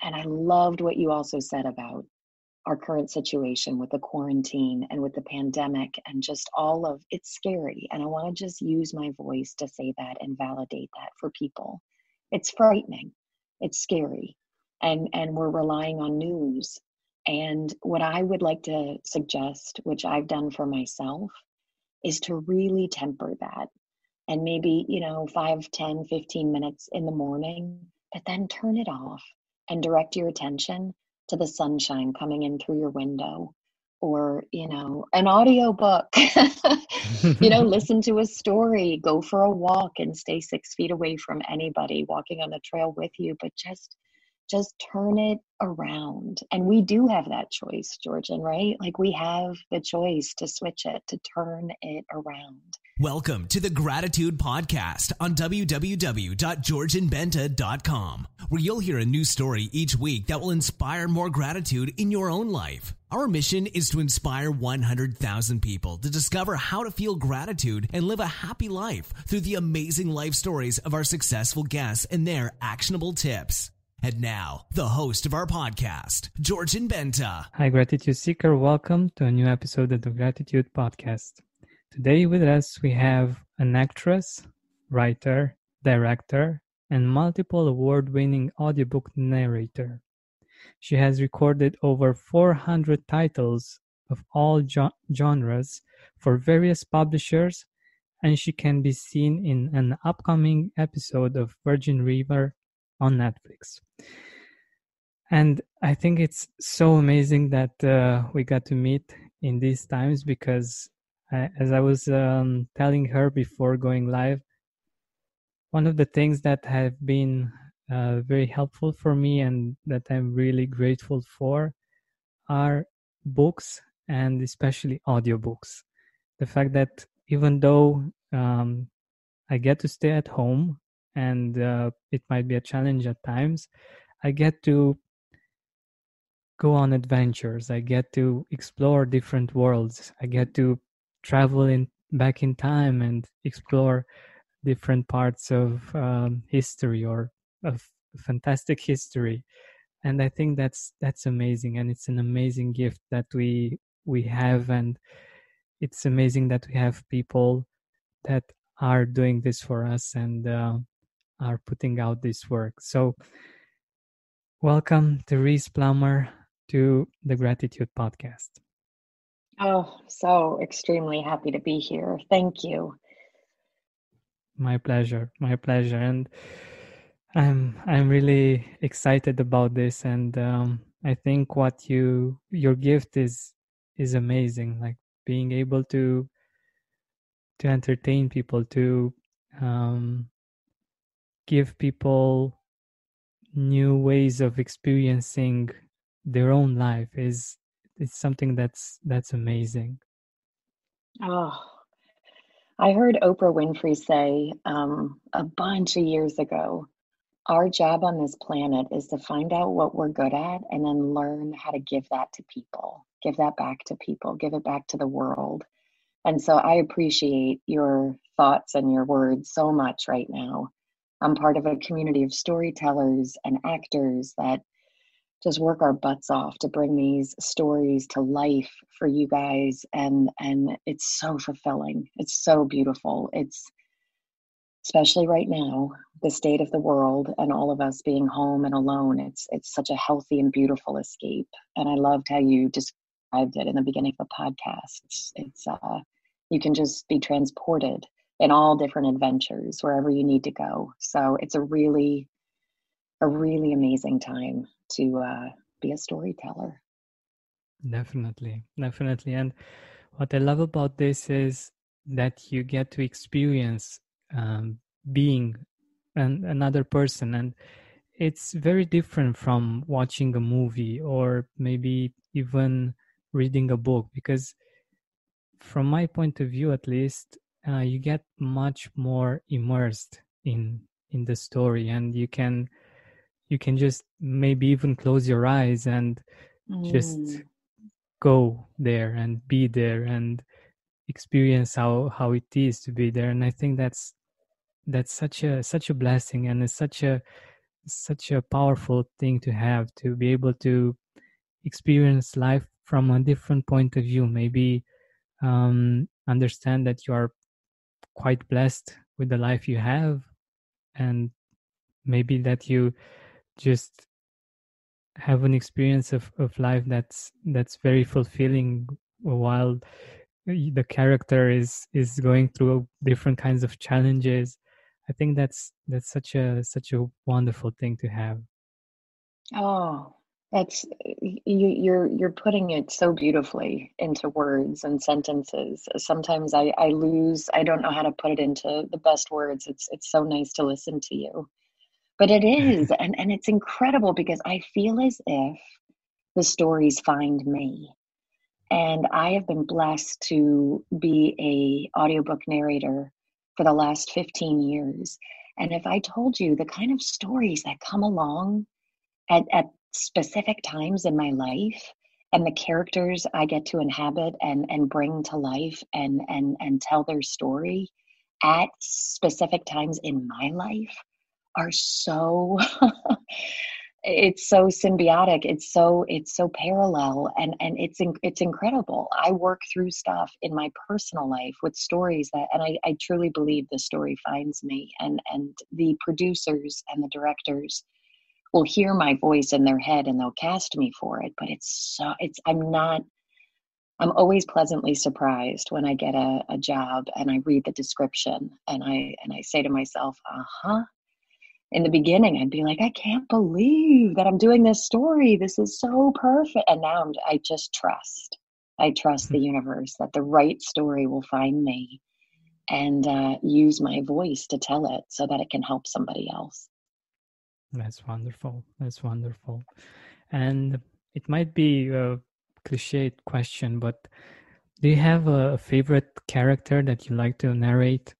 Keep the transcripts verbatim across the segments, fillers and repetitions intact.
and I loved what you also said about our current situation with the quarantine and with the pandemic and just all of it's scary. And I want to just use my voice to say that and validate that for people. It's frightening. It's scary. And and we're relying on news. And what I would like to suggest, which I've done for myself, is to really temper that. And maybe, you know, five, ten, fifteen minutes in the morning, but then turn it off and direct your attention to the sunshine coming in through your window, or, you know, an audio book, you know, listen to a story, go for a walk and stay six feet away from anybody walking on the trail with you, but just, just turn it around. And we do have that choice, Georgian, right? Like we have the choice to switch it, to turn it around. Welcome to the Gratitude Podcast on w w w dot georgian benta dot com, where you'll hear a new story each week that will inspire more gratitude in your own life. Our mission is to inspire one hundred thousand people to discover how to feel gratitude and live a happy life through the amazing life stories of our successful guests and their actionable tips. And now, the host of our podcast, Georgian Benta. Hi, Gratitude Seeker. Welcome to a new episode of the Gratitude Podcast. Today with us, we have an actress, writer, director, and multiple award-winning audiobook narrator. She has recorded over four hundred titles of all jo- genres for various publishers, and she can be seen in an upcoming episode of Virgin River on Netflix. And I think it's so amazing that uh, we got to meet in these times because I, as I was um, telling her before going live, one of the things that have been uh, very helpful for me and that I'm really grateful for are books, and especially audiobooks. The fact that even though um, I get to stay at home and uh, it might be a challenge at times, I get to go on adventures. I get to explore different worlds. I get to travel in back in time and explore different parts of um, history or of fantastic history. And I think that's that's amazing, and it's an amazing gift that we we have, and it's amazing that we have people that are doing this for us and uh, are putting out this work. So welcome, Therese Plummer, to the Gratitude Podcast. Oh, so extremely happy to be here. Thank you. My pleasure. My pleasure. And I'm I'm really excited about this. And um, I think what you your gift is is amazing. Like being able to to entertain people, to um, give people new ways of experiencing their own life is it's something that's that's amazing. Oh, I heard Oprah Winfrey say um, a bunch of years ago, our job on this planet is to find out what we're good at and then learn how to give that to people, give that back to people, give it back to the world. And so I appreciate your thoughts and your words so much right now. I'm part of a community of storytellers and actors that just work our butts off to bring these stories to life for you guys. And, and it's so fulfilling. It's so beautiful. It's especially right now, the state of the world and all of us being home and alone. It's, it's such a healthy and beautiful escape. And I loved how you described it in the beginning of the podcast. It's, it's uh, you can just be transported in all different adventures, wherever you need to go. So it's a really, a really amazing time to uh, be a storyteller. Definitely, definitely. And what I love about this is that you get to experience um, being an, another person. And it's very different from watching a movie or maybe even reading a book, because from my point of view, at least, uh, you get much more immersed in in the story, and you can you can just maybe even close your eyes and Mm. just go there and be there and experience how how it is to be there. And I think that's that's such a such a blessing, and it's such a such a powerful thing to have, to be able to experience life from a different point of view. Maybe um, understand that you are quite blessed with the life you have, and maybe that you just have an experience of, of life that's that's very fulfilling, while the character is is going through different kinds of challenges. I think that's that's such a such a wonderful thing to have. Oh, that's you, you're you're putting it so beautifully into words and sentences. Sometimes I I lose. I don't know how to put it into the best words. It's it's so nice to listen to you, but it is, and and it's incredible because I feel as if the stories find me, and I have been blessed to be a audiobook narrator for the last fifteen years. And if I told you the kind of stories that come along at, at specific times in my life, and the characters I get to inhabit and, and bring to life and, and, and tell their story at specific times in my life are so it's so symbiotic, it's so it's so parallel, and and it's in, it's incredible. I work through stuff in my personal life with stories that, and I, I truly believe the story finds me, and and the producers and the directors will hear my voice in their head and they'll cast me for it. But it's so it's I'm not I'm always pleasantly surprised when I get a, a job and I read the description and I and I say to myself, uh-huh. In the beginning, I'd be like, I can't believe that I'm doing this story. This is so perfect. And now I'm, I just trust. I trust the universe that the right story will find me, and uh, use my voice to tell it so that it can help somebody else. That's wonderful. That's wonderful. And it might be a cliched question, but do you have a favorite character that you like to narrate?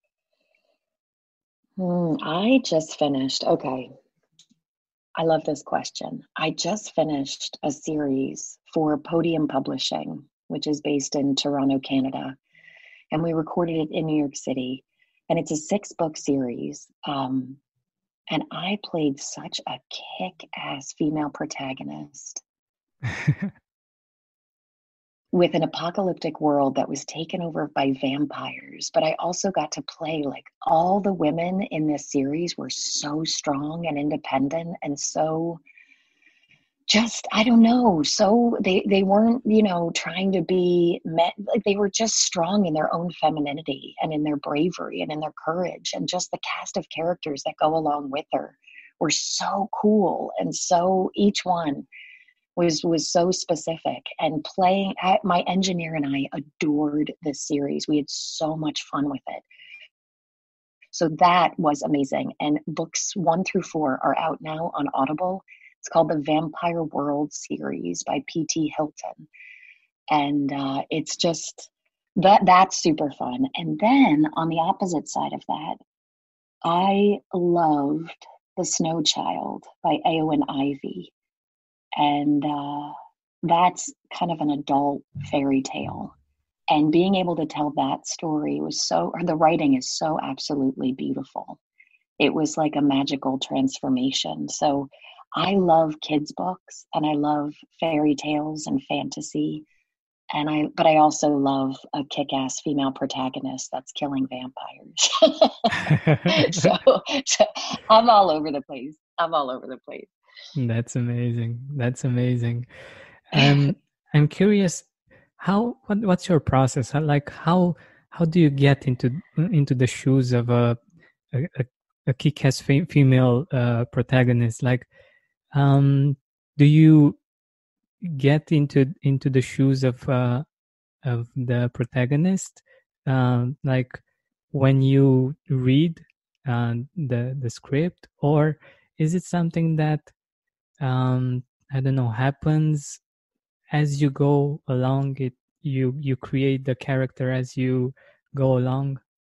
Hmm, I just finished. Okay. I love this question. I just finished a series for Podium Publishing, which is based in Toronto, Canada. And we recorded it in New York City. And it's a six book series. Um, and I played such a kick-ass female protagonist with an apocalyptic world that was taken over by vampires. But I also got to play, like, all the women in this series were so strong and independent and so just, I don't know, so they, they weren't, you know, trying to be met, like they were just strong in their own femininity and in their bravery and in their courage. And just the cast of characters that go along with her were so cool. And so each one was was so specific, and playing at, my engineer and I adored this series. We had so much fun with it. So that was amazing. And books one through four are out now on Audible. It's called the Vampire World series by P T Hilton. And uh, it's just, that that's super fun. And then on the opposite side of that, I loved The Snow Child by Eowyn Ivy. And uh, that's kind of an adult fairy tale. And being able to tell that story was so, or the writing is so absolutely beautiful. It was like a magical transformation. So I love kids' books, and I love fairy tales and fantasy. And I, but I also love a kick-ass female protagonist that's killing vampires. so, so I'm all over the place. I'm all over the place. That's amazing. That's amazing. Um, I'm curious, how what, what's your process? How, like how how do you get into into the shoes of a a, a kick-ass fe- female uh, protagonist? Like, um, do you get into into the shoes of uh, of the protagonist? Um, like when you read uh, the the script, or is it something that um I don't know, happens as you go along? It you you create the character as you go along?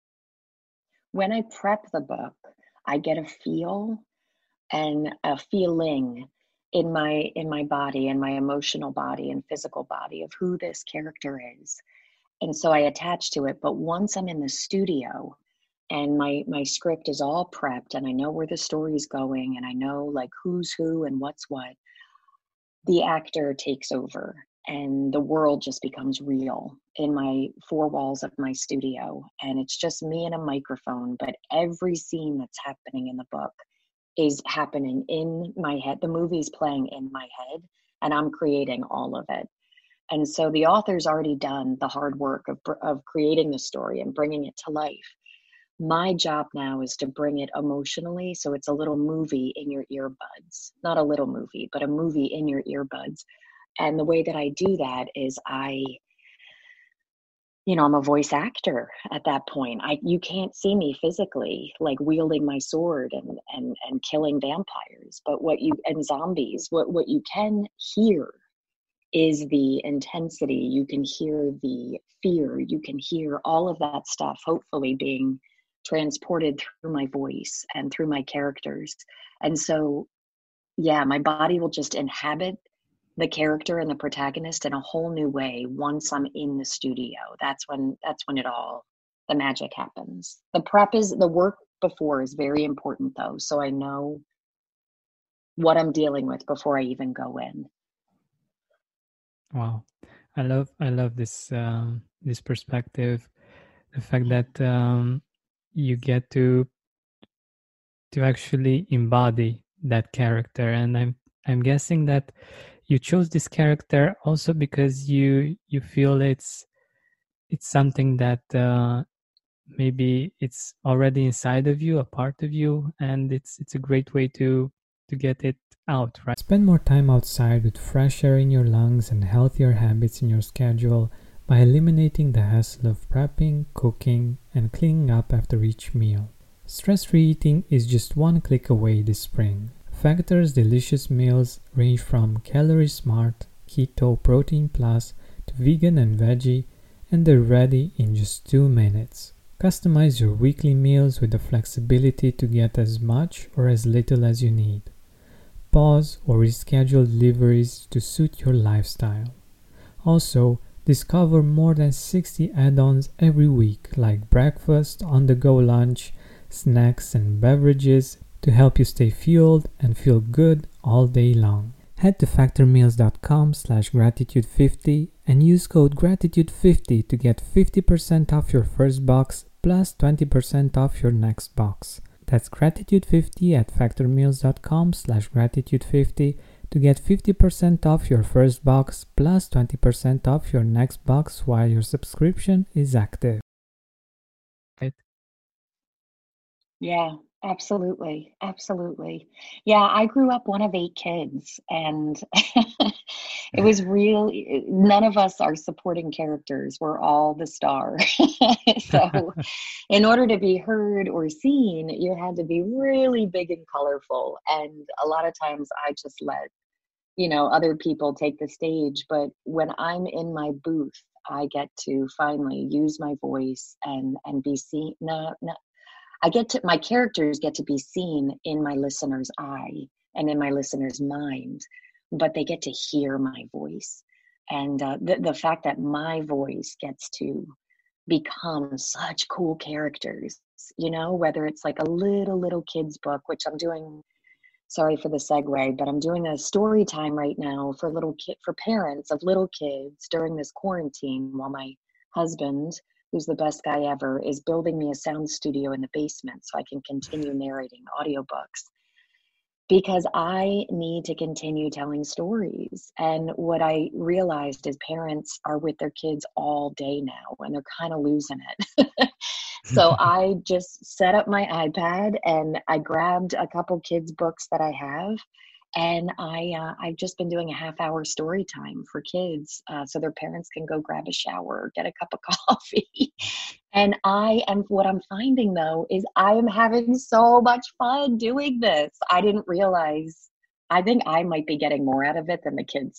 When I prep the book, I get a feel and a feeling in my in my body, in my emotional body and physical body, of who this character is. And so I attach to it. But once I'm in the studio and my my script is all prepped and I know where the story's going and I know like who's who and what's what, the actor takes over and the world just becomes real in my four walls of my studio. And it's just me and a microphone, but every scene that's happening in the book is happening in my head. The movie's playing in my head and I'm creating all of it. And so the author's already done the hard work of, of creating the story and bringing it to life. My job now is to bring it emotionally. So it's a little movie in your earbuds, not a little movie, but a movie in your earbuds. And the way that I do that is I, you know, I'm a voice actor at that point. I, you can't see me physically, like wielding my sword and, and, and killing vampires, but what you, and zombies, what, what you can hear is the intensity. You can hear the fear. You can hear all of that stuff, hopefully being transported through my voice and through my characters. And so, yeah, my body will just inhabit the character and the protagonist in a whole new way once I'm in the studio. That's when, that's when it all, the magic happens. The prep is, the work before is very important though. So I know what I'm dealing with before I even go in. Wow. I love, I love this, um, this perspective. The fact that, um, you get to to actually embody that character, and i'm i'm guessing that you chose this character also because you you feel it's it's something that uh, maybe it's already inside of you, a part of you, and it's it's a great way to to get it out, right? Spend more time outside with fresh air in your lungs and healthier habits in your schedule by eliminating the hassle of prepping, cooking, and cleaning up after each meal. Stress-free eating is just one click away this spring. Factor's delicious meals range from Calorie Smart, Keto, Protein Plus to vegan and veggie, and they're ready in just two minutes. Customize your weekly meals with the flexibility to get as much or as little as you need. Pause or reschedule deliveries to suit your lifestyle. Also, discover more than sixty add-ons every week, like breakfast, on-the-go lunch, snacks, and beverages to help you stay fueled and feel good all day long. Head to factormeals.com slash gratitude50 and use code gratitude fifty to get fifty percent off your first box plus twenty percent off your next box. That's gratitude fifty at factormeals.com slash gratitude50 to get fifty percent off your first box plus twenty percent off your next box while your subscription is active. Right? Yeah, absolutely. Absolutely. Yeah, I grew up one of eight kids and it was real. None of us are supporting characters. We're all the star. So in order to be heard or seen, you had to be really big and colorful. And a lot of times I just let, you know, other people take the stage. But when I'm in my booth, I get to finally use my voice and, and be seen. No, no, I get to, my characters get to be seen in my listener's eye and in my listener's mind, but they get to hear my voice. And uh, the, the fact that my voice gets to become such cool characters, you know, whether it's like a little, little kid's book, which I'm doing, sorry for the segue, but I'm doing a story time right now for little kid, for parents of little kids during this quarantine while my husband, who's the best guy ever, is building me a sound studio in the basement so I can continue narrating audiobooks. Because I need to continue telling stories. And what I realized is parents are with their kids all day now and they're kind of losing it. So I just set up my iPad and I grabbed a couple kids' books that I have. And I, uh, I've just been doing a half hour story time for kids uh, so their parents can go grab a shower, get a cup of coffee. And I am, what I'm finding though, is I am having so much fun doing this. I didn't realize, I think I might be getting more out of it than the kids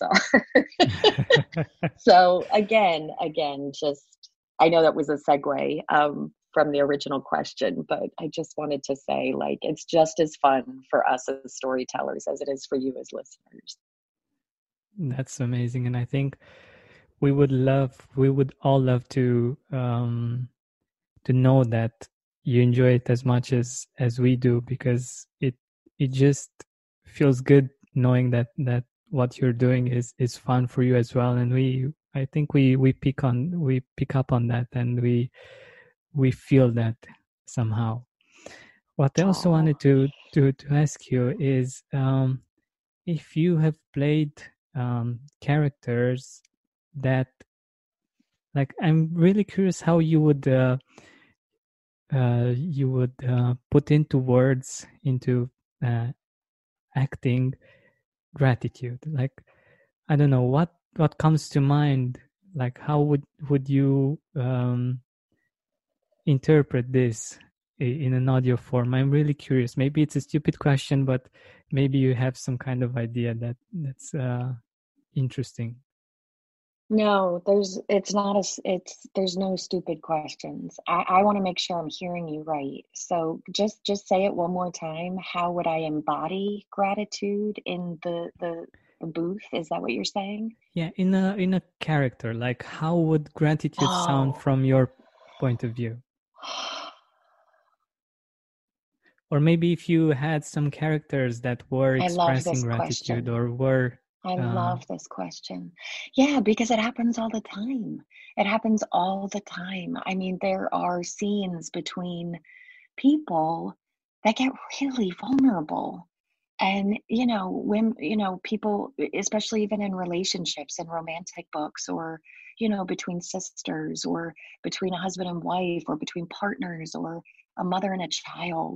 are. So again, again, just, I know that was a segue. Um, from the original question, but I just wanted to say, like, it's just as fun for us as storytellers as it is for you as listeners. That's amazing. And I think we would love, we would all love to, um, to know that you enjoy it as much as as we do, because it it just feels good knowing that that what you're doing is is fun for you as well. And we I think we we pick on we pick up on that, and we we feel that somehow. What I also Oh, wanted to to to ask you is, um if you have played um characters that, like, I'm really curious how you would uh, uh you would uh, put into words, into uh, acting, gratitude. Like, I don't know what what comes to mind. Like, how would would you um interpret this i- in an audio form? I'm really curious. Maybe it's a stupid question, but maybe you have some kind of idea that that's uh interesting. no, there's it's not a s- it's there's no stupid questions. I, I want to make sure I'm hearing you right. So just just say it one more time. How would I embody gratitude in the the, the booth? Is that what you're saying? Yeah, in a in a character, like, how would gratitude sound Oh, from your point of view? Or maybe if you had some characters that were I love expressing this gratitude, question. or were I uh, love this question. Yeah, because it happens all the time. It happens all the time. I mean, there are scenes between people that get really vulnerable. And, you know, when, you know, people, e, especially even in relationships and romantic books, or, you know, between sisters, or between a husband and wife, or between partners, or a mother and a child.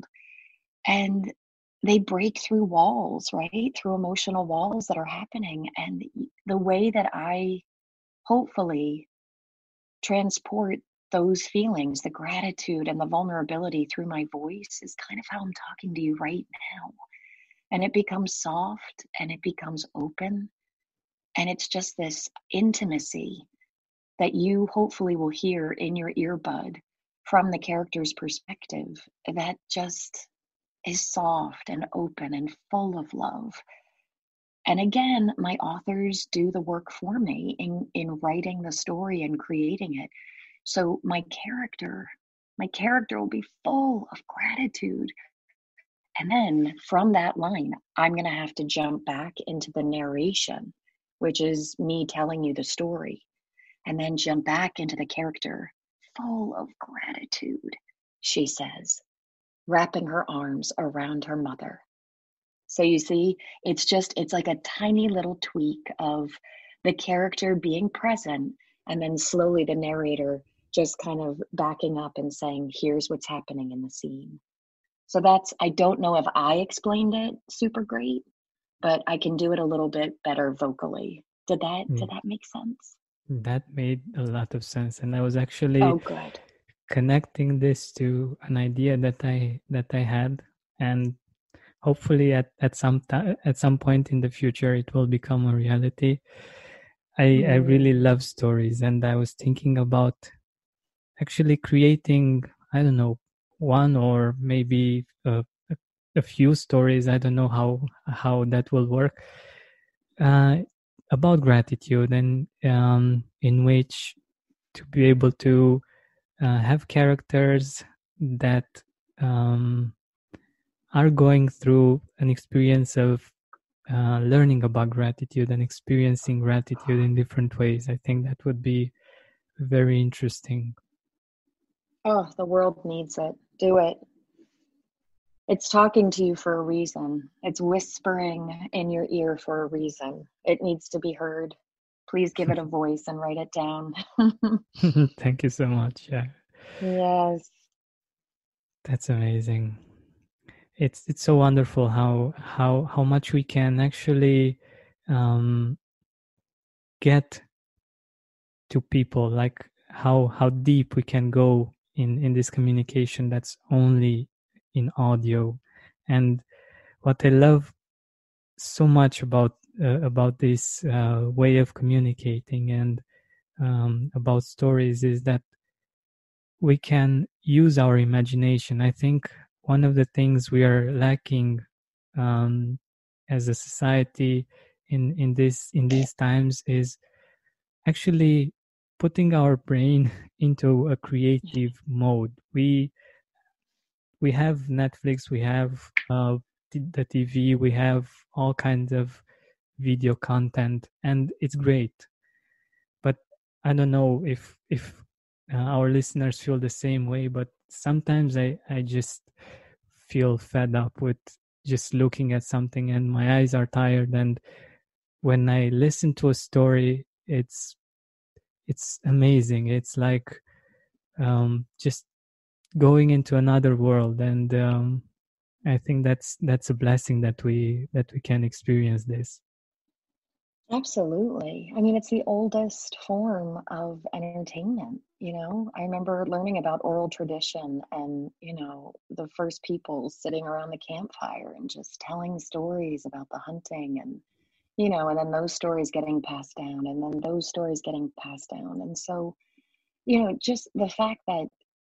And they break through walls, right? Through emotional walls that are happening. And the way that I hopefully transport those feelings, the gratitude and the vulnerability through my voice, is kind of how I'm talking to you right now. And it becomes soft and it becomes open. And it's just this intimacy that you hopefully will hear in your earbud from the character's perspective, that just is soft and open and full of love. And again, my authors do the work for me in, in writing the story and creating it. So my character, my character will be full of gratitude. And then from that line, I'm going to have to jump back into the narration, which is me telling you the story, and then jump back into the character, full of gratitude, she says, wrapping her arms around her mother. So you see, it's just, it's like a tiny little tweak of the character being present, and then slowly the narrator just kind of backing up and saying, here's what's happening in the scene. So that's, I don't know if I explained it super great, but I can do it a little bit better vocally. Did that, did mm, that make sense? that made a lot of sense. And I was actually Oh, good. connecting this to an idea that I that I had, and hopefully at at some time, at some point in the future, it will become a reality. I I Mm, really love stories, and I was thinking about actually creating, I don't know, one or maybe a, a, a few stories. I don't know how how that will work, uh, about gratitude, and um, in which to be able to uh, have characters that um, are going through an experience of uh, learning about gratitude and experiencing gratitude in different ways. I think that would be very interesting. oh, the world needs it. Do it. It's talking to you for a reason. It's whispering in your ear for a reason. It needs to be heard. Please give it a voice and write it down. Thank you so much. Yeah, Yes. that's amazing. It's it's so wonderful how how how much we can actually um, get to people, like how how deep we can go in in this communication that's only in audio. And what I love so much about uh, about this uh, way of communicating, and um, about stories, is that we can use our imagination. I think one of the things we are lacking um, as a society in in this in these times is actually putting our brain into a creative mode. We we have Netflix, we have uh, t- the T V, we have all kinds of video content, and it's great. But I don't know if if uh, our listeners feel the same way, but sometimes I, I just feel fed up with just looking at something and my eyes are tired. And when I listen to a story, it's it's amazing. It's like um, just going into another world, and um, I think that's that's a blessing that we that we can experience this. Absolutely. I mean, it's the oldest form of entertainment, you know? I remember learning about oral tradition and, you know, the first people sitting around the campfire and just telling stories about the hunting and, you know, and then those stories getting passed down and then those stories getting passed down. And so, you know, just the fact that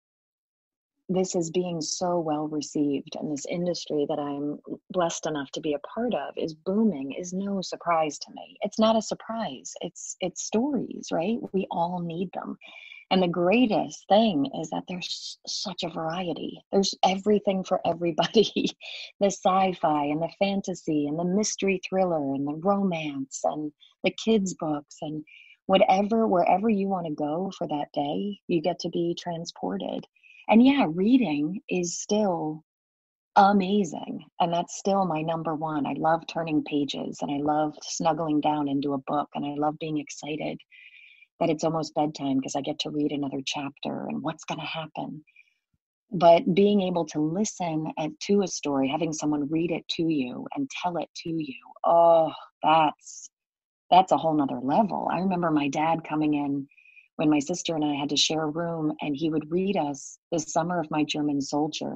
this is being so well received and this industry that I'm blessed enough to be a part of is booming is no surprise to me. It's not a surprise. It's it's stories, right? We all need them. And the greatest thing is that there's such a variety. There's everything for everybody. The sci-fi and the fantasy and the mystery thriller and the romance and the kids books and whatever, wherever you want to go for that day, you get to be transported. And yeah, reading is still amazing. And that's still my number one. I love turning pages and I love snuggling down into a book and I love being excited that it's almost bedtime because I get to read another chapter and what's going to happen. But being able to listen at, to a story, having someone read it to you and tell it to you, oh, that's that's a whole nother level. I remember my dad coming in when my sister and I had to share a room, and he would read us The Summer of My German Soldier.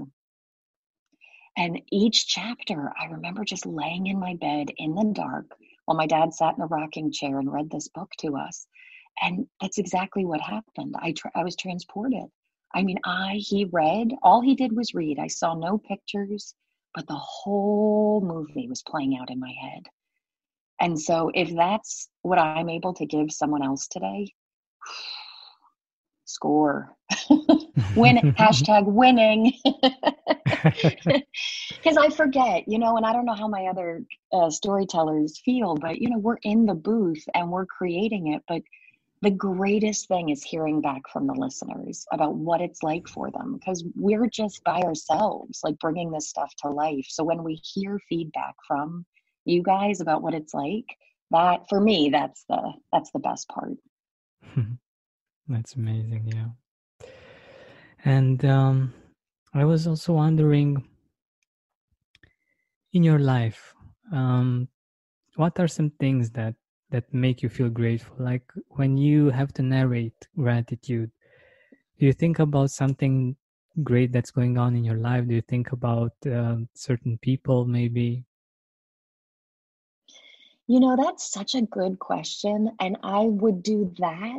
And each chapter, I remember just laying in my bed in the dark while my dad sat in a rocking chair and read this book to us. And that's exactly what happened. I tra- I was transported. I mean, I he read, all he did was read. I saw no pictures, but the whole movie was playing out in my head. And so if that's what I'm able to give someone else today, score. Win, hashtag winning. Because I forget, you know, and I don't know how my other uh, storytellers feel, but, you know, we're in the booth and we're creating it. But the greatest thing is hearing back from the listeners about what it's like for them, because we're just by ourselves, like bringing this stuff to life. So when we hear feedback from you guys about what it's like, that for me, that's the that's the best part. That's amazing, yeah. And um, I was also wondering, in your life, um, what are some things that that make you feel grateful? Like when you have to narrate gratitude, do you think about something great that's going on in your life? Do you think about uh, certain people, maybe? You know, that's such a good question. And I would do that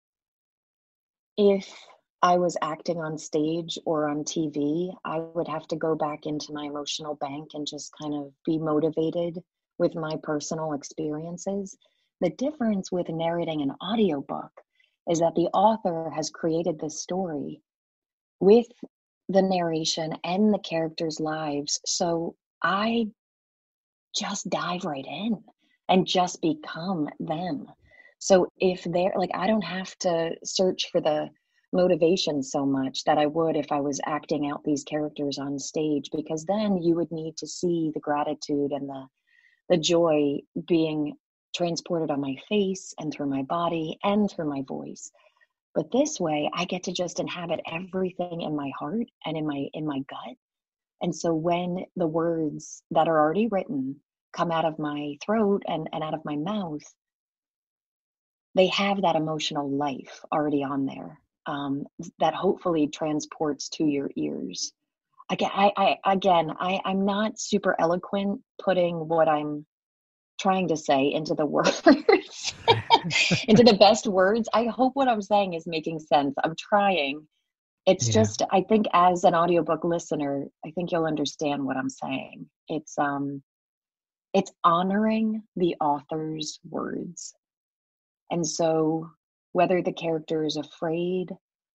if I was acting on stage or on T V. I would have to go back into my emotional bank and just kind of be motivated with my personal experiences. The difference with narrating an audiobook is that the author has created this story with the narration and the characters' lives. So I just dive right in and just become them. So if they're like, I don't have to search for the motivation so much that I would if I was acting out these characters on stage, because then you would need to see the gratitude and the the joy being transported on my face and through my body and through my voice. But this way I get to just inhabit everything in my heart and in my in my gut. And so when the words that are already written come out of my throat and, and out of my mouth, they have that emotional life already on there, um, that hopefully transports to your ears. Again, I, I again, I, I'm not super eloquent putting what I'm trying to say into the words, into the best words. I hope what I'm saying is making sense. I'm trying. It's Yeah. just, I think as an audiobook listener, I think you'll understand what I'm saying. It's um it's honoring the author's words. And so whether the character is afraid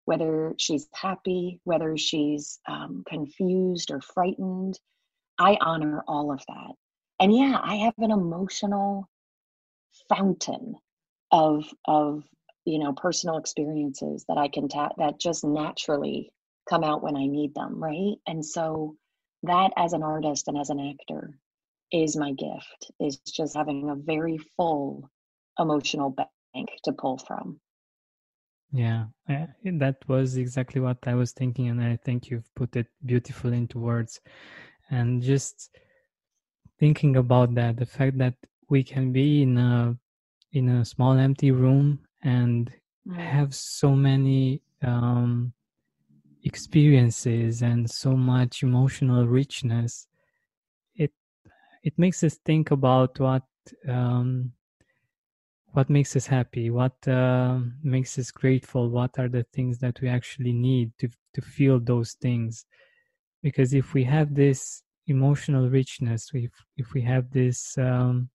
whether she's happy, whether she's um, confused or frightened. I honor all of that. And yeah, I have an emotional fountain of of you know personal experiences that I can tap that just naturally come out when I need them, right? And so that, as an artist and as an actor, is my gift, is just having a very full emotional bank to pull from. Yeah, I, that was exactly what I was thinking, and I think you've put it beautifully into words. And just thinking about that, the fact that we can be in a in a small empty room and Mm. have so many um, experiences and so much emotional richness, it it makes us think about what um, what makes us happy, what uh, makes us grateful, what are the things that we actually need to to feel those things. Because if we have this emotional richness, if if we have this um,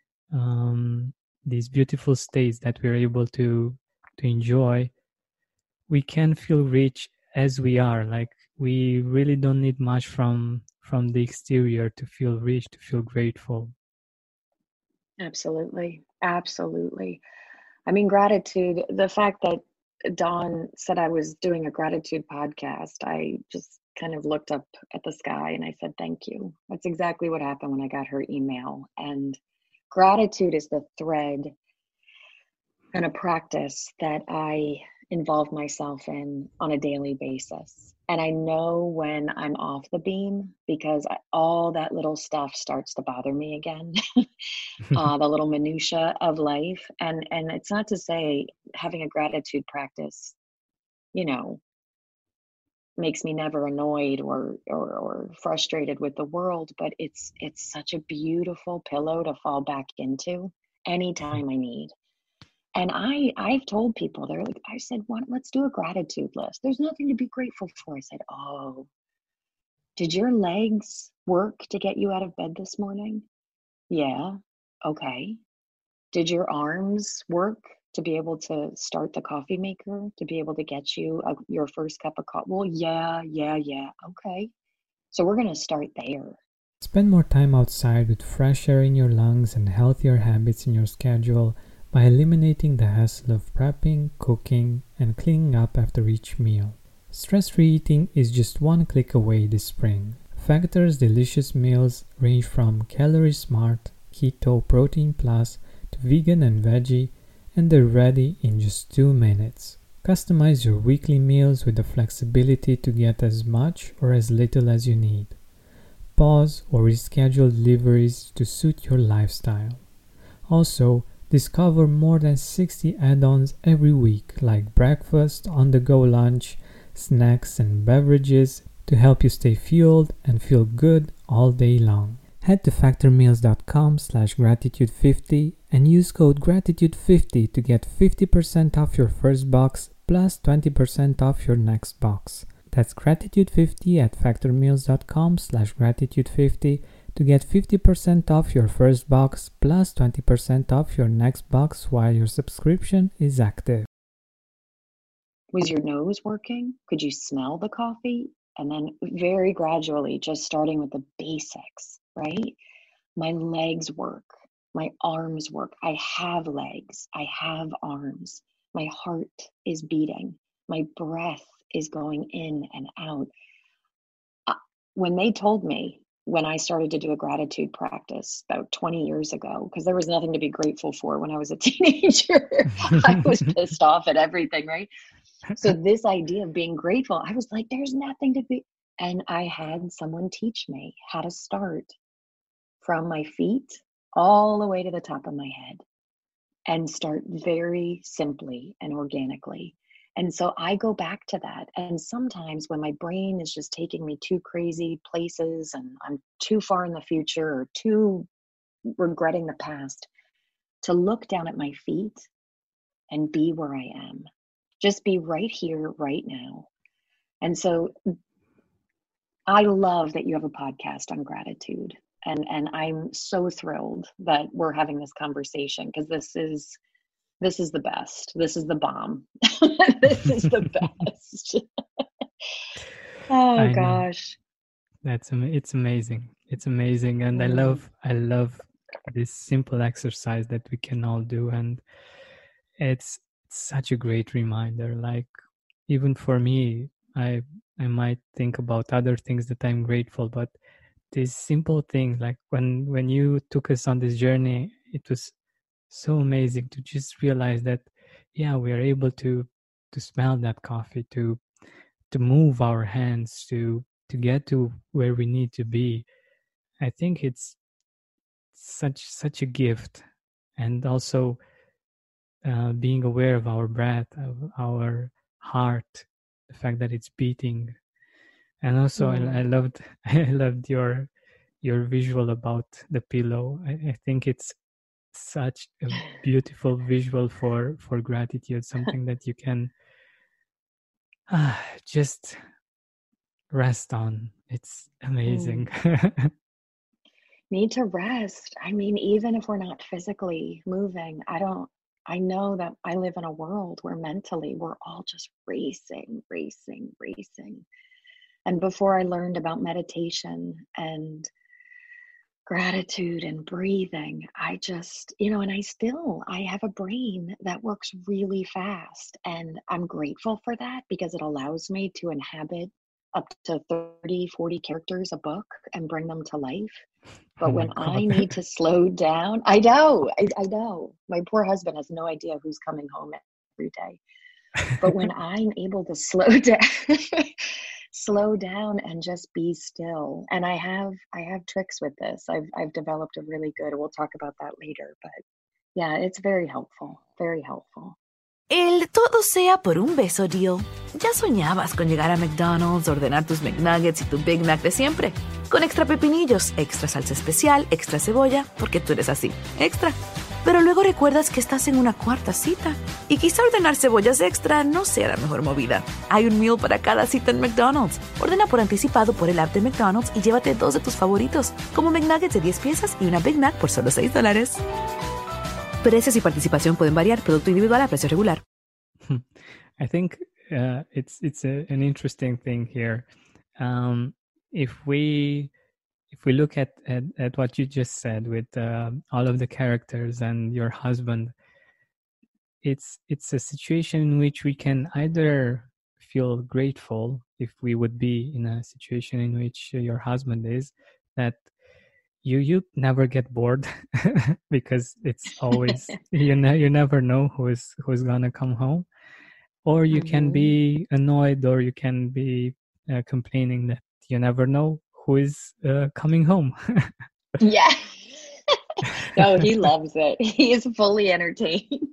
um, these beautiful states that we're able to to enjoy, we can feel rich as we are. Like, we really don't need much from from the exterior to feel rich, to feel grateful. Absolutely. Absolutely. I mean, gratitude, the fact that Dawn said I was doing a gratitude podcast, I just kind of looked up at the sky and I said, thank you. That's exactly what happened when I got her email. And gratitude is the thread and a practice that I involve myself in on a daily basis. And I know when I'm off the beam because I, all that little stuff starts to bother me again. uh, the little minutia of life. And and it's not to say having a gratitude practice, you know, makes me never annoyed or or, or frustrated with the world, but it's it's such a beautiful pillow to fall back into anytime I need. And I, I've told people, they're like, I said, Why, let's do a gratitude list. There's nothing to be grateful for. I said, oh, did your legs work to get you out of bed this morning? Yeah. Okay. Did your arms work to be able to start the coffee maker, to be able to get you a, your first cup of coffee? Well, yeah, yeah, yeah. Okay. So we're going to start there. Spend more time outside with fresh air in your lungs and healthier habits in your schedule by eliminating the hassle of prepping, cooking, and cleaning up after each meal. Stress-free eating is just one click away this spring. Factor's delicious meals range from Calorie Smart, Keto, Protein Plus, to vegan and veggie, and they're ready in just two minutes. Customize your weekly meals with the flexibility to get as much or as little as you need. Pause or reschedule deliveries to suit your lifestyle. Also, discover more than sixty add-ons every week, like breakfast, on-the-go lunch, snacks, and beverages to help you stay fueled and feel good all day long. Head to factormeals.com slash gratitude50 and use code gratitude fifty to get fifty percent off your first box plus twenty percent off your next box. That's gratitude fifty at factormeals.com slash gratitude50 to get fifty percent off your first box plus twenty percent off your next box while your subscription is active. Was your nose working? Could you smell the coffee? And then very gradually, just starting with the basics, right? My legs work. My arms work. I have legs. I have arms. My heart is beating. My breath is going in and out. Uh, When they told me, when I started to do a gratitude practice about twenty years ago, because there was nothing to be grateful for when I was a teenager, I was pissed off at everything, right? So this idea of being grateful, I was like, there's nothing to be. And I had someone teach me how to start from my feet all the way to the top of my head and start very simply and organically. And so I go back to that. And sometimes when my brain is just taking me to crazy places and I'm too far in the future or too regretting the past, to look down at my feet and be where I am. Just be right here, right now. And so I love that you have a podcast on gratitude. And, and I'm so thrilled that we're having this conversation because this is This is the best. This is the bomb. This is the best. Oh I know. gosh. That's am- it's amazing. It's amazing, and I Mm. love I love this simple exercise that we can all do, and it's such a great reminder. Like even for me, I I might think about other things that I'm grateful, but these simple things, like when when you took us on this journey, it was so amazing to just realize that, yeah, we are able to to smell that coffee, to to move our hands, to to get to where we need to be. I think it's such such a gift, and also uh, being aware of our breath, of our heart, the fact that it's beating, and also I, I Mm. loved I loved your your visual about the pillow. I, I think it's such a beautiful visual for for gratitude, something that you can ah, just rest on. It's amazing. Mm. Need to rest. I mean, even if we're not physically moving, I don't, I know that I live in a world where mentally we're all just racing, racing, racing. And before I learned about meditation and gratitude and breathing, I just, you know, and I still, I have a brain that works really fast. And I'm grateful for that because it allows me to inhabit up to thirty, forty characters a book and bring them to life. Oh But my when I God. need to slow down, I know, I, I know. My poor husband has no idea who's coming home every day. But when I'm able to slow down, slow down and just be still, and I have I have tricks with this. I've I've developed a really good. We'll talk about that later, but yeah, it's very helpful. Very helpful. El todo sea por un beso deal. Ya soñabas con llegar a McDonald's, ordenar tus McNuggets y tu Big Mac de siempre. Con extra pepinillos, extra salsa especial, extra cebolla, porque tú eres así, extra. Pero luego recuerdas que estás en una cuarta cita y quizá ordenar cebollas extra no sea la mejor movida. Hay un meal para cada cita en McDonald's. Ordena por anticipado por el app de McDonald's y llévate dos de tus favoritos, como McNuggets de diez piezas y una Big Mac por solo seis dólares. Precios y participación pueden variar. Producto individual a precio regular. I think uh, it's it's a, an interesting thing here. Um, if we if we look at, at, at what you just said with uh, all of the characters and your husband, it's it's a situation in which we can either feel grateful if we would be in a situation in which your husband is, that you you never get bored because it's always you know you never know who's who's gonna come home, or you can Mhm. be annoyed, or you can be uh, complaining that you never know who is uh, coming home. Yeah. No, he loves it. He is fully entertained.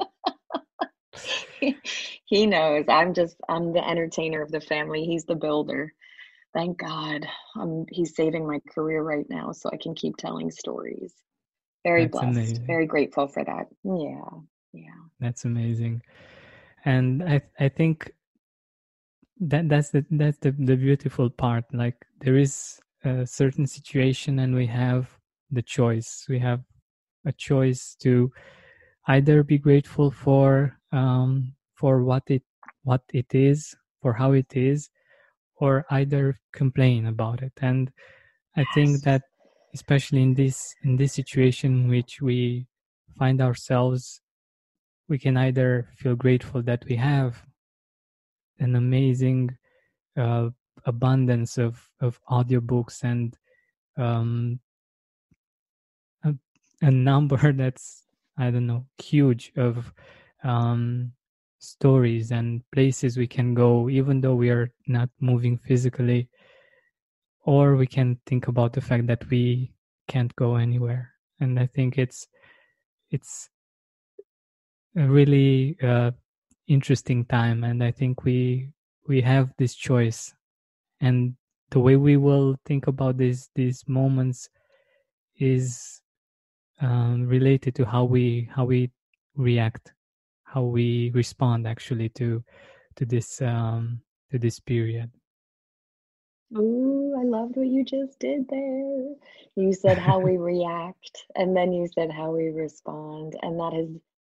He knows I'm just I'm the entertainer of the family. He's the builder. Thank God. Um, he's saving my career right now so I can keep telling stories. Very That's blessed. amazing. Very grateful for that. Yeah. Yeah. That's amazing. And I I think that that's the that's the, the beautiful part. Like there is a certain situation and we have the choice. We have a choice to either be grateful for um for what it what it is, for how it is, or either complain about it. And I think Yes. that especially in this in this situation in which we find ourselves, we can either feel grateful that we have an amazing uh, abundance of of audiobooks and um, a, a number that's, I don't know, huge of um, stories and places we can go, even though we are not moving physically. Or we can think about the fact that we can't go anywhere. And I think it's it's a really uh, interesting time, and I think we we have this choice, and the way we will think about these these moments is um, related to how we how we react, how we respond actually to to this um, to this period. Ooh, I loved what you just did there. You said how we react, and then you said how we respond. And that is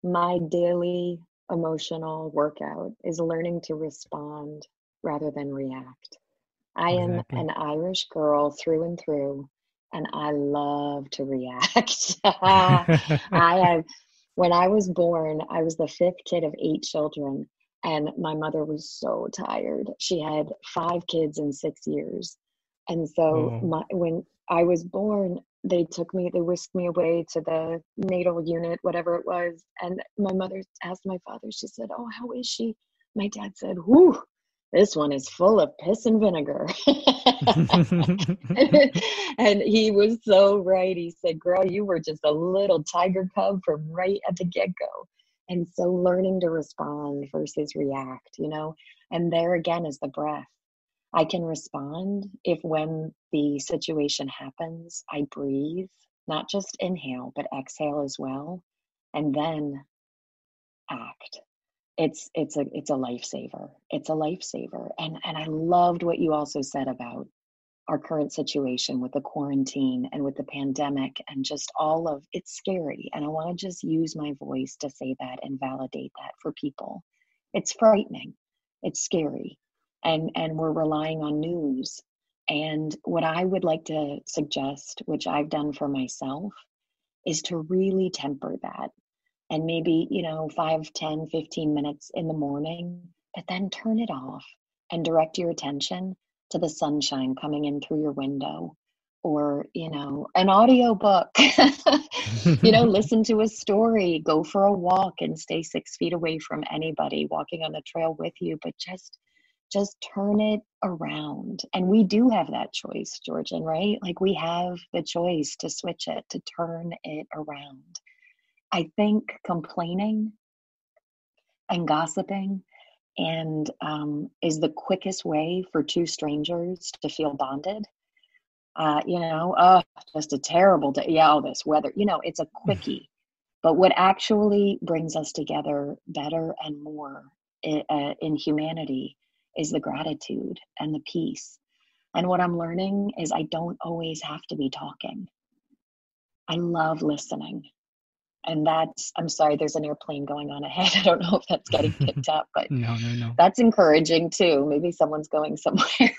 My daily emotional workout is learning to respond rather than react. I am Exactly. an Irish girl through and through, and I love to react. I have, when I was born, I was the fifth kid of eight children, and my mother was so tired. She had five kids in six years. And so Oh. my, when I was born, they took me, they whisked me away to the natal unit, whatever it was. And my mother asked my father, she said, "Oh, how is she?" My dad said, "Whew, this one is full of piss and vinegar." And he was so right. He said, "Girl, you were just a little tiger cub from right at the get-go." And so learning to respond versus react, you know, and there again is the breath. I can respond if when the situation happens, I breathe, not just inhale, but exhale as well, and then act. It's it's a it's a lifesaver. It's a lifesaver. And and I loved what you also said about our current situation with the quarantine and with the pandemic and just all of it's scary. And I want to just use my voice to say that and validate that for people. It's frightening. It's scary. And and we're relying on news. And what I would like to suggest, which I've done for myself, is to really temper that. And maybe, you know, five, ten, fifteen minutes in the morning, but then turn it off and direct your attention to the sunshine coming in through your window, or, you know, an audio book. You know, listen to a story, go for a walk and stay six feet away from anybody walking on the trail with you, but just just turn it around. And we do have that choice, Georgian, right? Like we have the choice to switch it, to turn it around. I think complaining and gossiping and um, is the quickest way for two strangers to feel bonded. Uh, you know, oh, just a terrible day. Yeah, all this weather. You know, it's a quickie. But what actually brings us together better and more in, uh, in humanity is the gratitude and the peace. And what I'm learning is I don't always have to be talking. I love listening. And that's, I'm sorry, there's an airplane going on ahead. I don't know if that's getting picked up, but No, no, no. that's encouraging too. Maybe someone's going somewhere.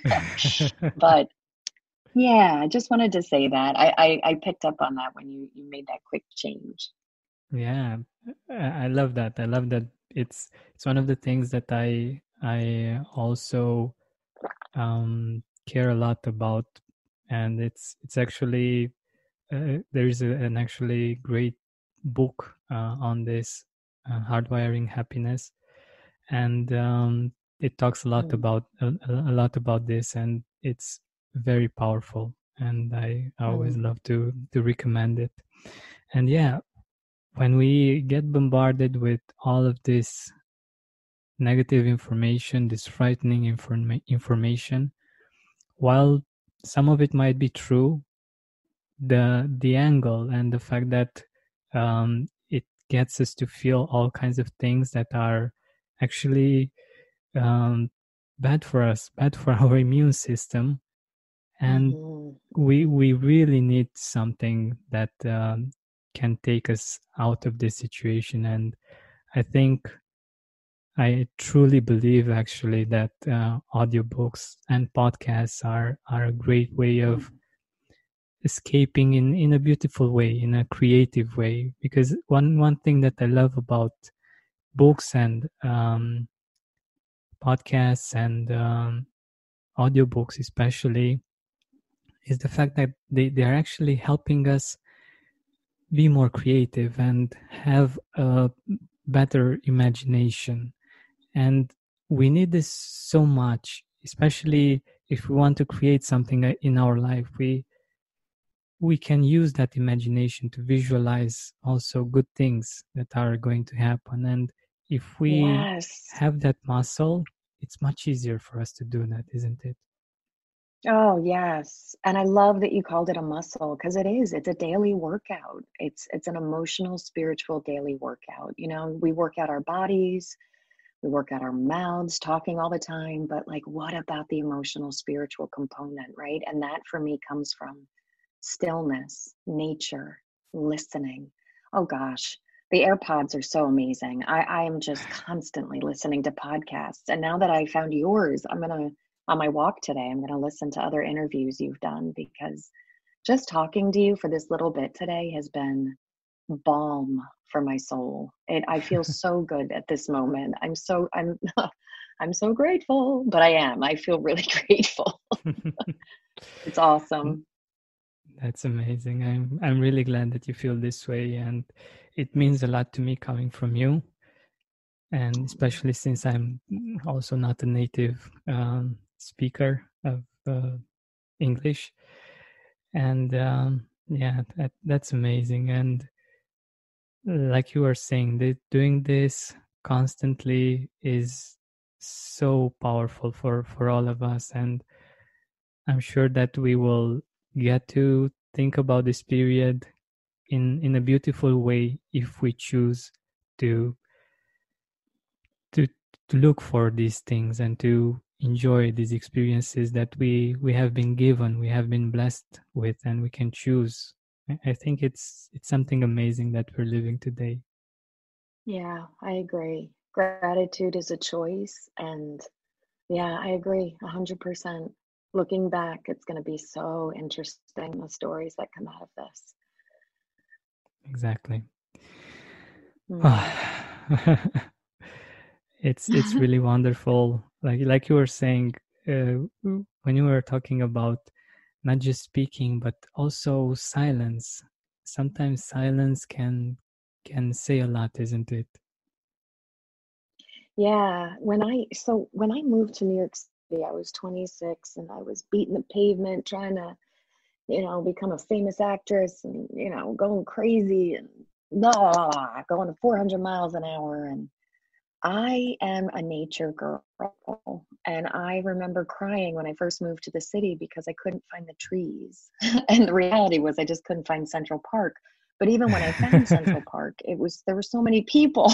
But yeah, I just wanted to say that. I, I, I picked up on that when you, you made that quick change. Yeah, I I love that. I love that. It's it's one of the things that I I also um, care a lot about, and it's it's actually uh, there is a, an actually great book uh, on this uh, hardwiring happiness, and um, it talks a lot Mm, about a, a lot about this, and it's very powerful. And I, I always mm, love to to recommend it. And yeah, when we get bombarded with all of this negative information, this frightening informa- information, while some of it might be true, the the angle and the fact that um, it gets us to feel all kinds of things that are actually um, bad for us, bad for our immune system, and mhm, we mhm. we really need something that um, can take us out of this situation. And I think I truly believe actually that uh, audiobooks and podcasts are are a great way of escaping in, in a beautiful way, in a creative way. Because one one thing that I love about books and um, podcasts and um, audiobooks especially is the fact that they, they are actually helping us be more creative and have a better imagination. And we need this so much, especially if we want to create something in our life. We we can use that imagination to visualize also good things that are going to happen. And if we Yes. have that muscle, it's much easier for us to do that, isn't it? Oh, yes. And I love that you called it a muscle because it is. It's a daily workout. It's it's an emotional, spiritual daily workout. You know, we work out our bodies, we work out our mouths, talking all the time, but like what about the emotional, spiritual component, right? And that for me comes from stillness, nature, listening. Oh gosh, The AirPods are so amazing. I, I am just constantly listening to podcasts. And now that I found yours, I'm going to, on my walk today, I'm going to listen to other interviews you've done, because just talking to you for this little bit today has been balm for my soul. It, I feel so good at this moment. I'm so, I'm, I'm so grateful, but I am, I feel really grateful. It's awesome. That's amazing. I'm I'm really glad that you feel this way, and it means a lot to me coming from you. And especially since I'm also not a native um, speaker of uh, English, and um, yeah, that, that's amazing. And like you were saying, that doing this constantly is so powerful for for all of us, and I'm sure that we will get to think about this period in in a beautiful way if we choose to to to look for these things and to enjoy these experiences that we we have been given, we have been blessed with, and we can choose. I think it's it's something amazing that we're living today. Yeah, I agree. Gratitude is a choice, and yeah, I agree a hundred percent. Looking back, it's going to be so interesting, the stories that come out of this. Exactly. Mm. it's it's really wonderful. Like like you were saying, uh, when you were talking about not just speaking but also silence. Sometimes silence can can say a lot, isn't it? Yeah, when I so when I moved to New York City, I was twenty-six and I was beating the pavement trying to, you know, become a famous actress and, you know, going crazy and blah, going to four hundred miles an hour. And I am a nature girl. And I remember crying when I first moved to the city because I couldn't find the trees. And the reality was I just couldn't find Central Park. But even when I found Central Park, it was there were so many people.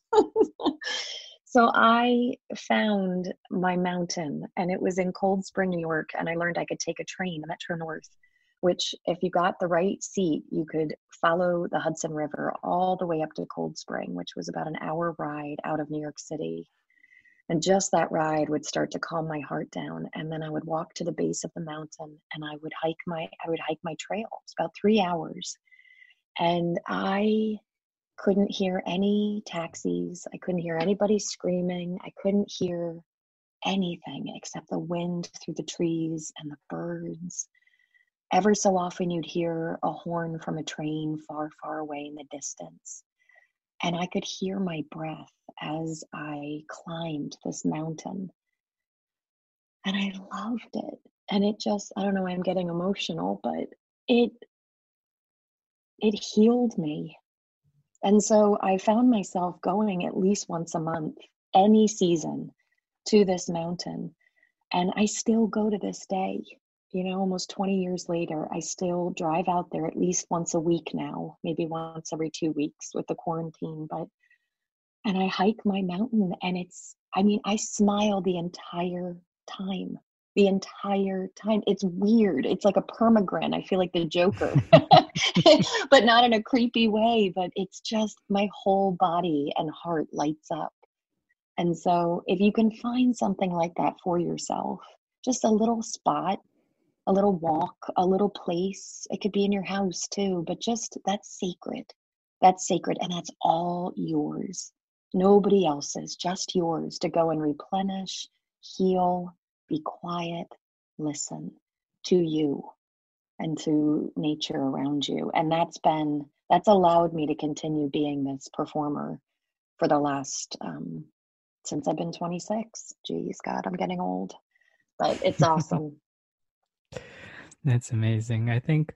So I found my mountain, and it was in Cold Spring, New York, and I learned I could take a train, Metro North, which if you got the right seat, you could follow the Hudson River all the way up to Cold Spring, which was about an hour ride out of New York City. And just that ride would start to calm my heart down. And then I would walk to the base of the mountain and I would hike my I would hike my trail. It's about three hours. And I couldn't hear any taxis. I couldn't hear anybody screaming. I couldn't hear anything except the wind through the trees and the birds. Ever so often you'd hear a horn from a train far, far away in the distance. And I could hear my breath as I climbed this mountain. And I loved it. And it just, I don't know why I'm getting emotional, but it it healed me. And so I found myself going at least once a month, any season, to this mountain. And I still go to this day. You know, almost twenty years later, I still drive out there at least once a week now, maybe once every two weeks with the quarantine. But, and I hike my mountain, and it's, I mean, I smile the entire time. The entire time. It's weird. It's like a permagrin. I feel like the Joker, but not in a creepy way. But it's just my whole body and heart lights up. And so if you can find something like that for yourself, just a little spot, a little walk, a little place, it could be in your house too, but just that's sacred. That's sacred. And that's all yours. Nobody else's, just yours to go and replenish, heal, be quiet, listen to you and to nature around you. And that's been, that's allowed me to continue being this performer for the last, um, since I've been twenty-six. Geez, God, I'm getting old, but it's awesome. That's amazing. I think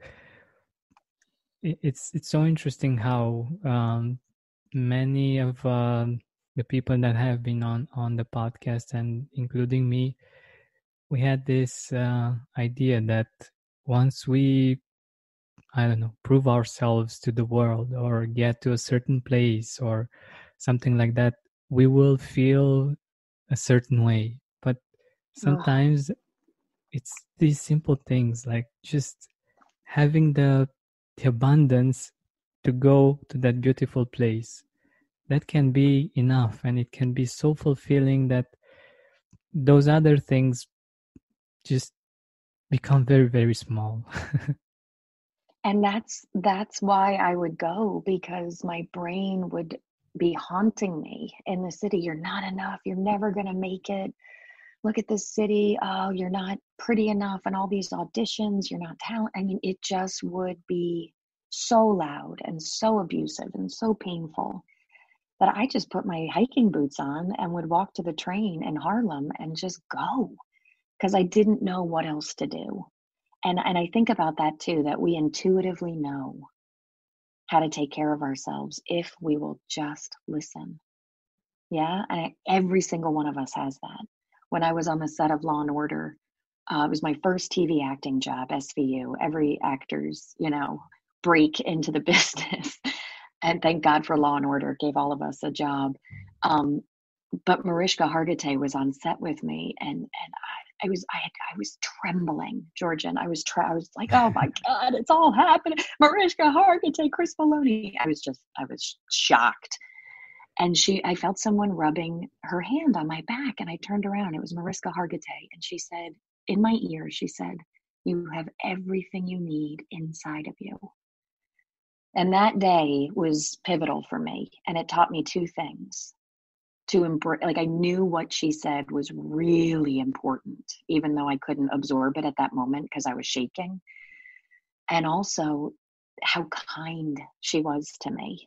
it's, it's so interesting how um, many of uh, the people that have been on, on the podcast, and including me, we had this uh, idea that once we, I don't know, prove ourselves to the world or get to a certain place or something like that, we will feel a certain way. But sometimes oh. it's these simple things like just having the, the abundance to go to that beautiful place, that can be enough, and it can be so fulfilling that those other things just become very, very small. And that's that's why I would go, because my brain would be haunting me in the city. You're not enough. You're never going to make it. Look at this city. Oh, you're not pretty enough. And all these auditions, you're not talented. I mean, it just would be so loud and so abusive and so painful that I just put my hiking boots on and would walk to the train in Harlem and just go, because I didn't know what else to do. And and I think about that too, that we intuitively know how to take care of ourselves if we will just listen. Yeah, and I, every single one of us has that. When I was on the set of Law and Order, uh, it was my first T V acting job, S V U. Every actor's, you know, break into the business. And thank God for Law and Order, gave all of us a job. Um, but Mariska Hargitay was on set with me, and and I, I was I had, I was trembling, Georgian. I was tra- I was like, oh my God, it's all happening. Mariska Hargitay, Chris Maloney. I was just I was shocked. And she, I felt someone rubbing her hand on my back, and I turned around. It was Mariska Hargitay, and she said, in my ear, she said, "You have everything you need inside of you." And that day was pivotal for me, and it taught me two things. To embrace, like, I knew what she said was really important, even though I couldn't absorb it at that moment because I was shaking. And also how kind she was to me.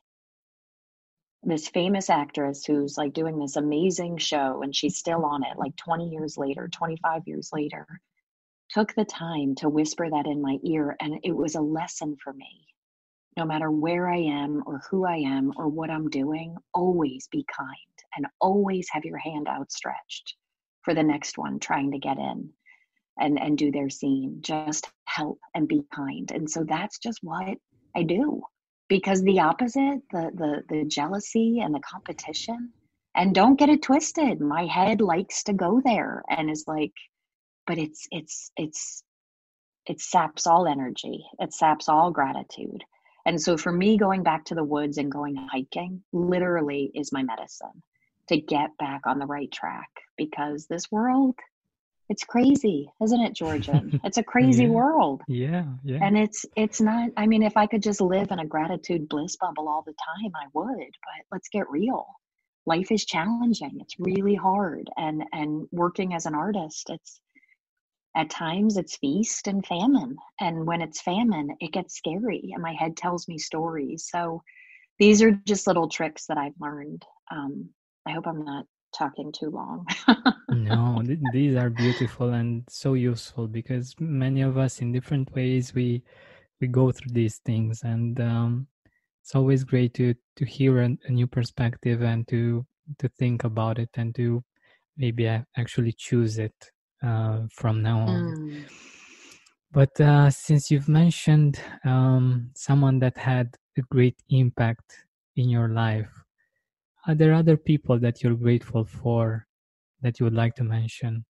This famous actress who's like doing this amazing show, and she's still on it like twenty years later, twenty-five years later, took the time to whisper that in my ear. And it was a lesson for me. No matter where I am or who I am or what I'm doing, always be kind and always have your hand outstretched for the next one trying to get in and, and do their scene. Just help and be kind. And so that's just what I do. Because the opposite, the the the jealousy and the competition, and don't get it twisted, my head likes to go there and is like, but it's it's it's it saps all energy. It saps all gratitude. And so for me, going back to the woods and going hiking literally is my medicine to get back on the right track, because this world, it's crazy, isn't it, Georgian? It's a crazy yeah. world. Yeah, yeah. And it's it's not, I mean, if I could just live in a gratitude bliss bubble all the time, I would, but let's get real. Life is challenging. It's really hard. And and working as an artist, it's at times it's feast and famine. And when it's famine, it gets scary and my head tells me stories. So these are just little tricks that I've learned. Um, I hope I'm not talking too long. No, th- these are beautiful and so useful, because many of us in different ways, we we go through these things, and um, it's always great to to hear a, a new perspective and to to think about it and to maybe a- actually choose it uh, from now on. Mm. But uh, since you've mentioned um, someone that had a great impact in your life, are there other people that you're grateful for that you would like to mention?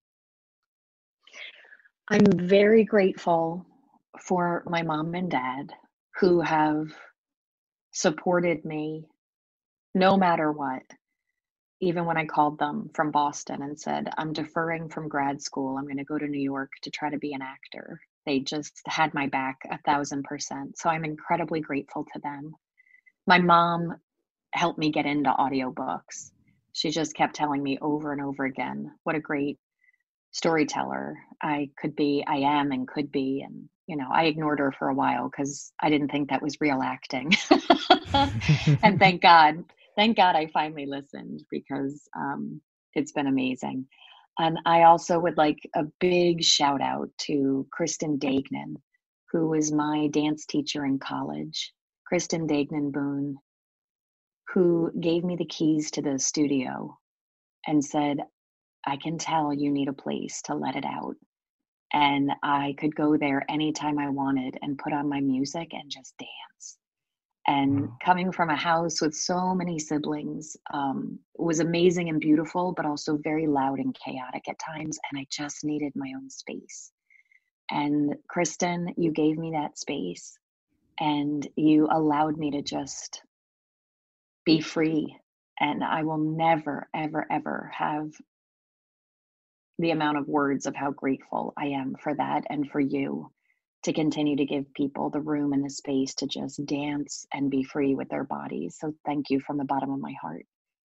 I'm very grateful for my mom and dad who have supported me no matter what. Even when I called them from Boston and said, I'm deferring from grad school, I'm going to go to New York to try to be an actor, they just had my back a thousand percent. So I'm incredibly grateful to them. My mom helped me get into audiobooks. She just kept telling me over and over again what a great storyteller I could be, I am and could be. And, you know, I ignored her for a while because I didn't think that was real acting. And thank God, thank God I finally listened, because um, it's been amazing. And I also would like a big shout out to Kristen Dagnan, who was my dance teacher in college. Kristen Dagnan Boone, who gave me the keys to the studio and said, I can tell you need a place to let it out. And I could go there anytime I wanted and put on my music and just dance. And Wow. coming from a house with so many siblings um, was amazing and beautiful, but also very loud and chaotic at times. And I just needed my own space. And Kristen, you gave me that space. and you allowed me to just be free. And I will never, ever, ever have the amount of words of how grateful I am for that, and for you to continue to give people the room and the space to just dance and be free with their bodies. So thank you from the bottom of my heart.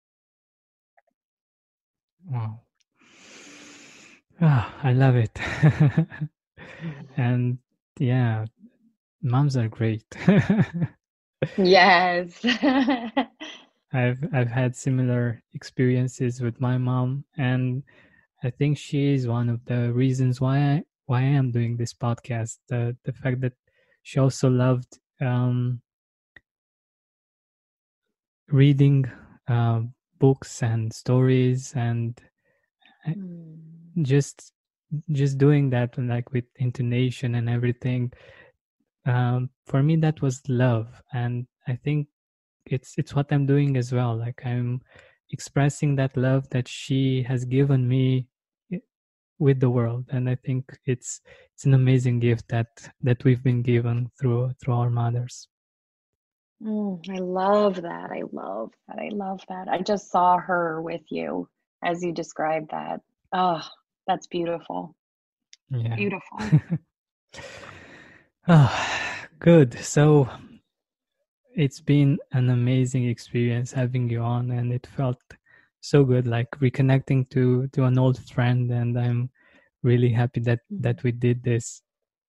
Wow. Ah, I love it. And yeah, moms are great. Yes. I've I've had similar experiences with my mom, and I think she is one of the reasons why I why I am doing this podcast. The the fact that she also loved um, reading uh, books and stories, and Mm. just just doing that, like with intonation and everything. Um, for me, that was love, and I think it's it's what I'm doing as well. Like, I'm expressing that love that she has given me with the world, and I think it's it's an amazing gift that that we've been given through through our mothers. Mm, I love that. I love that. I love that. I just saw her with you as you described that. Oh, that's beautiful. Yeah. Beautiful. Oh, good. So it's been an amazing experience having you on, and it felt so good, like reconnecting to to an old friend, and I'm really happy that that we did this.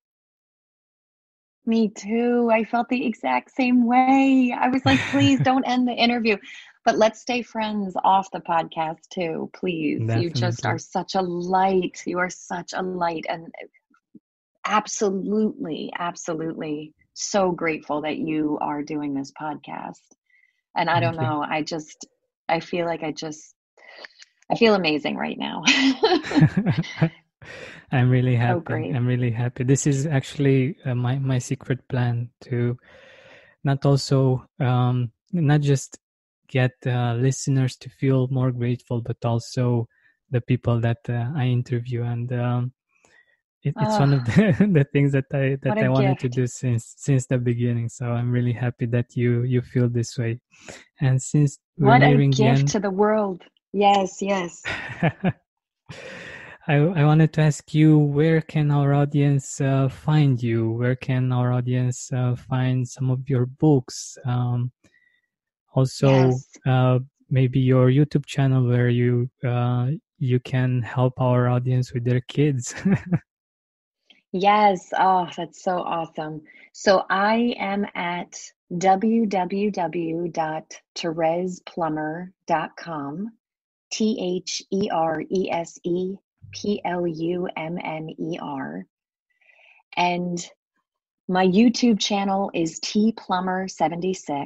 Me too. I felt the exact same way. I was like, please don't end the interview, but let's stay friends off the podcast too, please. Definitely. You just are such a light. You are such a light, and absolutely, absolutely so grateful that you are doing this podcast. And I Thank don't you. know, I just, I feel like I just, I feel amazing right now. I'm really happy. So great. I'm really happy. This is actually uh, my my secret plan, to not also um, not just get uh, listeners to feel more grateful, but also the people that uh, I interview, and um, it, it's Oh, one of the, the things that I that what a I wanted to gift. do since since the beginning. So I'm really happy that you you feel this way, and since we're What a nearing the gift end. to the world. Yes, yes. I, I wanted to ask you, where can our audience uh, find you? Where can our audience uh, find some of your books? Um, also, Yes. uh, maybe your YouTube channel, where you uh, you can help our audience with their kids. Yes. Oh, that's so awesome. So I am at w w w dot therese plummer dot com. T H E R E S E P L U M M E R. And my YouTube channel is T Plummer seventy-six.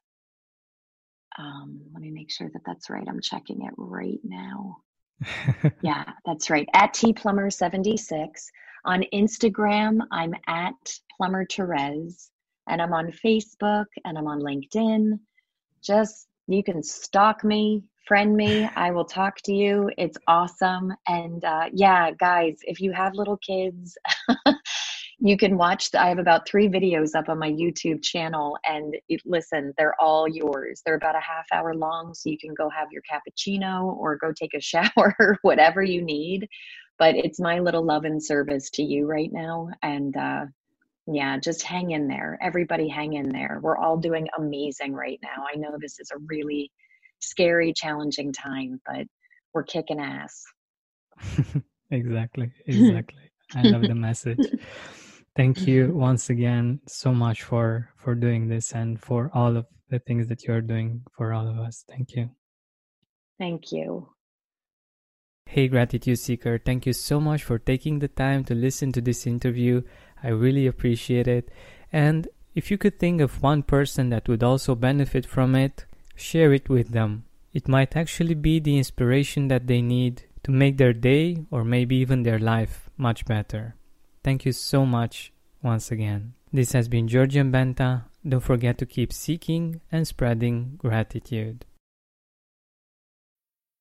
Um, let me make sure that that's right. I'm checking it right now. Yeah, that's right. At T Plummer seventy-six. On Instagram, I'm at Plummer Therese. And I'm on Facebook, and I'm on LinkedIn. Just, you can stalk me, friend me. I will talk to you. It's awesome. And uh, yeah, guys, if you have little kids, you can watch. The, I have about three videos up on my YouTube channel, and it, listen, they're all yours. They're about a half hour long, so you can go have your cappuccino or go take a shower, whatever you need. But it's my little love and service to you right now. And uh, yeah, just hang in there. Everybody hang in there. We're all doing amazing right now. I know this is a really scary, challenging time, but we're kicking ass. Exactly, exactly. I love the message. Thank you once again so much for for doing this, and for all of the things that you're doing for all of us. Thank you. Thank you. Hey, Gratitude Seeker, thank you so much for taking the time to listen to this interview. I really appreciate it. And if you could think of one person that would also benefit from it, share it with them. It might actually be the inspiration that they need to make their day, or maybe even their life, much better. Thank you so much once again. This has been Georgian Benta. Don't forget to keep seeking and spreading gratitude.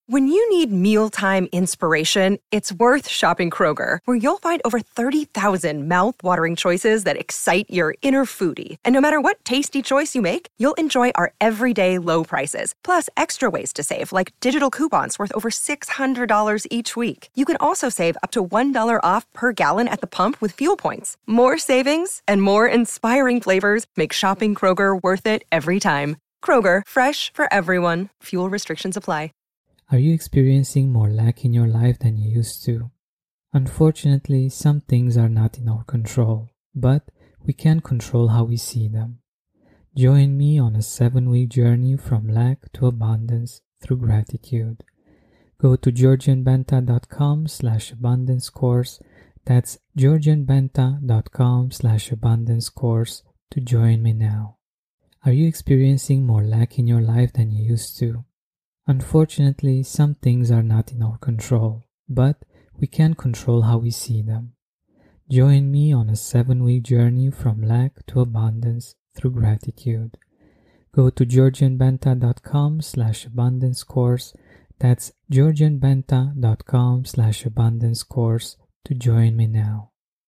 When you need mealtime inspiration, it's worth shopping Kroger, where you'll find over thirty thousand mouth-watering choices that excite your inner foodie. And no matter what tasty choice you make, you'll enjoy our everyday low prices, plus extra ways to save, like digital coupons worth over six hundred dollars each week. You can also save up to one dollar off per gallon at the pump with fuel points. More savings and more inspiring flavors make shopping Kroger worth it every time. Kroger, fresh for everyone. Fuel restrictions apply. Are you experiencing more lack in your life than you used to? Unfortunately, some things are not in our control, but we can control how we see them. Join me on a seven-week journey from lack to abundance through gratitude. Go to georgianbenta.com slash abundance course. That's georgianbenta.com slash abundance course to join me now. Are you experiencing more lack in your life than you used to? Unfortunately, some things are not in our control, but we can control how we see them. Join me on a seven-week journey from lack to abundance through gratitude. Go to georgianbenta.com slash abundance course. That's georgianbenta.com slash abundance course to join me now.